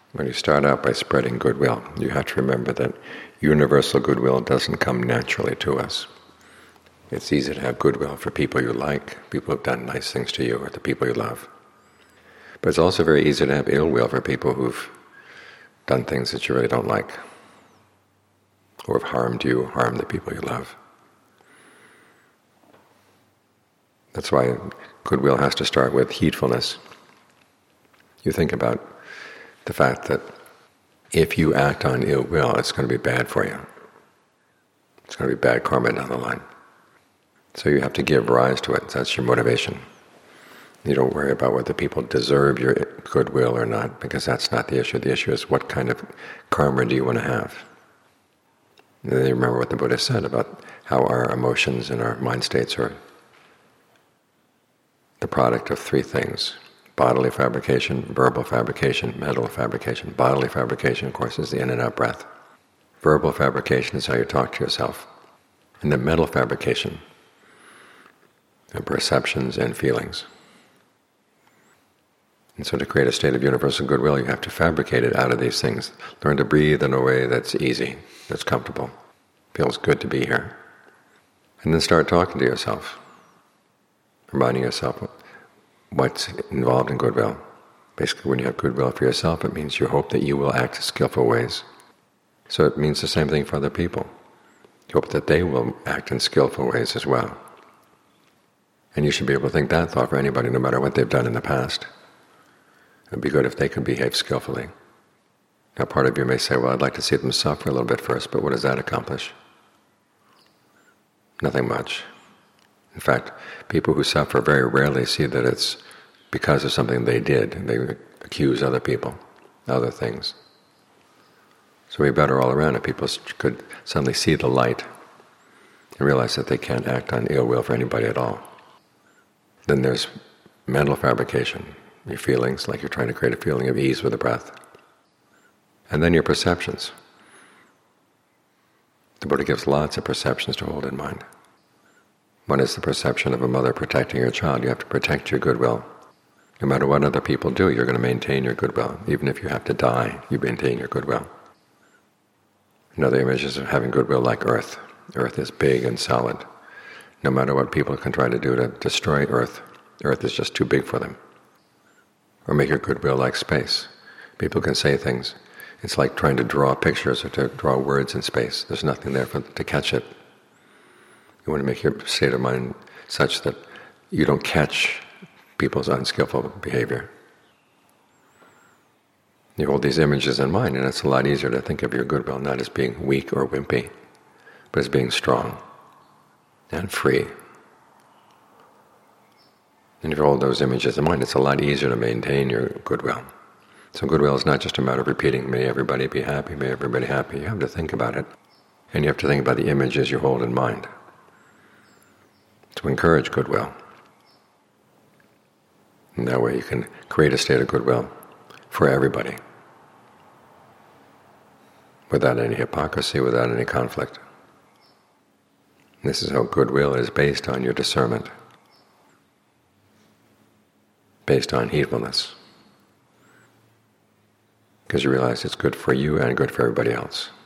When you start out by spreading goodwill, you have to remember that universal goodwill doesn't come naturally to us. It's easy to have goodwill for people you like, people who've done nice things to you, or the people you love. But it's also very easy to have ill will for people who've done things that you really don't like, or have harmed you, harmed the people you love. That's why goodwill has to start with heedfulness. You think about the fact that if you act on ill will, it's going to be bad for you. It's going to be bad karma down the line. So you have to give rise to it. That's your motivation. You don't worry about whether people deserve your goodwill or not, because that's not the issue. The issue is what kind of karma do you want to have. And then you remember what the Buddha said about how our emotions and our mind states are the product of three things: bodily fabrication, verbal fabrication, mental fabrication. Bodily fabrication, of course, is the in and out breath. Verbal fabrication is how you talk to yourself. And then mental fabrication, and perceptions and feelings. And so to create a state of universal goodwill, you have to fabricate it out of these things. Learn to breathe in a way that's easy, that's comfortable, feels good to be here. And then start talking to yourself, reminding yourself what's involved in goodwill. Basically, when you have goodwill for yourself, it means you hope that you will act in skillful ways. So it means the same thing for other people. You hope that they will act in skillful ways as well. And you should be able to think that thought for anybody, no matter what they've done in the past. It would be good if they can behave skillfully. Now part of you may say, well, I'd like to see them suffer a little bit first, but what does that accomplish? Nothing much. In fact, people who suffer very rarely see that it's because of something they did. They accuse other people, other things. So we'd be better all around if people could suddenly see the light and realize that they can't act on ill will for anybody at all. Then there's mental fabrication, your feelings, like you're trying to create a feeling of ease with the breath. And then your perceptions. The Buddha gives lots of perceptions to hold in mind. One is the perception of a mother protecting her child. You have to protect your goodwill. No matter what other people do, you're going to maintain your goodwill. Even if you have to die, you maintain your goodwill. Another image is of having goodwill like earth. Earth is big and solid. No matter what people can try to do to destroy earth, earth is just too big for them. Or make your goodwill like space. People can say things. It's like trying to draw pictures or to draw words in space. There's nothing there to catch it. You want to make your state of mind such that you don't catch people's unskillful behavior. You hold these images in mind, and it's a lot easier to think of your goodwill not as being weak or wimpy, but as being strong and free. And if you hold those images in mind, it's a lot easier to maintain your goodwill. So goodwill is not just a matter of repeating, may everybody be happy, may everybody happy. You have to think about it. And you have to think about the images you hold in mind to encourage goodwill. And that way you can create a state of goodwill for everybody, without any hypocrisy, without any conflict. This is how goodwill is based on your discernment, based on heedfulness, because you realize it's good for you and good for everybody else.